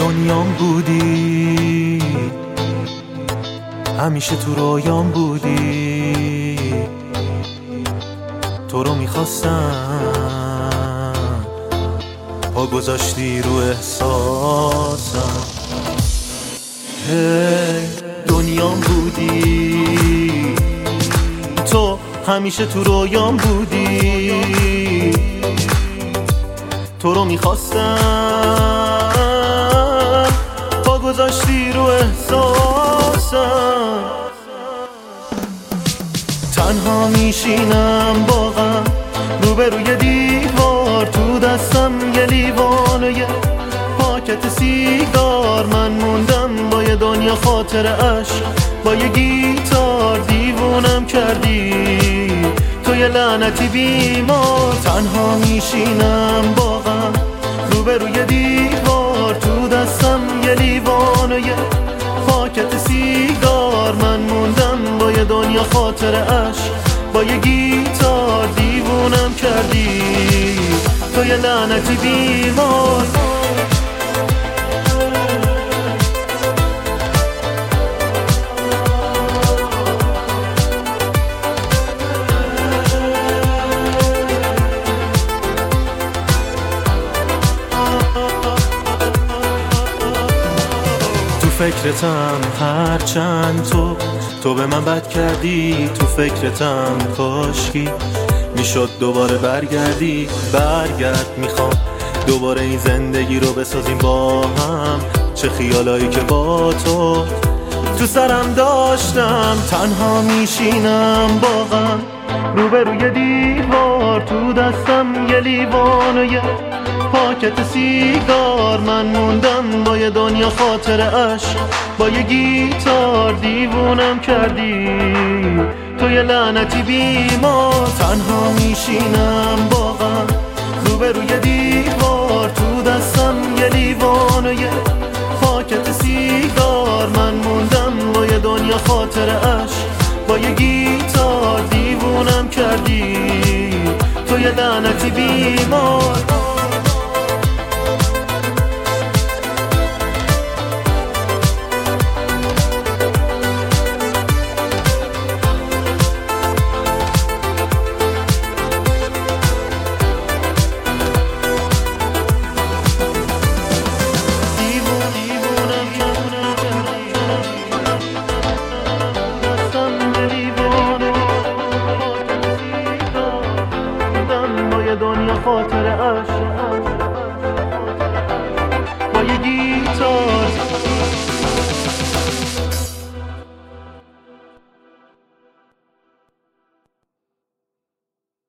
دنیام بودی، همیشه تو رویام بودی، تو رو میخواستم، پا گذاشتی رو احساسم. دنیام بودی، تو همیشه تو رویام بودی، تو رو میخواستم، پا گذاشتی رو احساسم. تنها میشینم با غم روبروی دیوار، تو دستم یه لیوان و یه پاکت سیگار. من موندم با یه دنیا خاطر عشق، با یه گیتار دیوونم کردی تو یه لعنتی بیمار. تنها میشینم با غم روبروی دیوار، تو دستم یه لیوان و یه پاکت سیگار. من موندم با یه دنیا خاطر عشق، با یه گیتار دیوونم کردی تو یه لعنتی بیمار. فکرتم هرچند تو به من بد کردی، تو فکرتم کاشکی میشد دوباره برگردی. برگرد، میخوام دوباره این زندگی رو بسازیم با هم. چه خیالایی که با تو سرم داشتم. تنها میشینم با غم روبروی دیوار، تو دستم یه لیوان و یه پاکت سیگار. من موندم با یه دنیا خاطر عشق، با یه گیتار دیوونم کردی تو یه لعنتی بیمار. تنها میشینم با غم روبروی دیوار، تو دستم یه لیوان و یه پاکت سیگار. من موندم با یه دنیا خاطر عشق، با یه گیتار دیوونم کردی تو یه لعنتی بیمار. دنیا خاطر عشق، با یه گیتار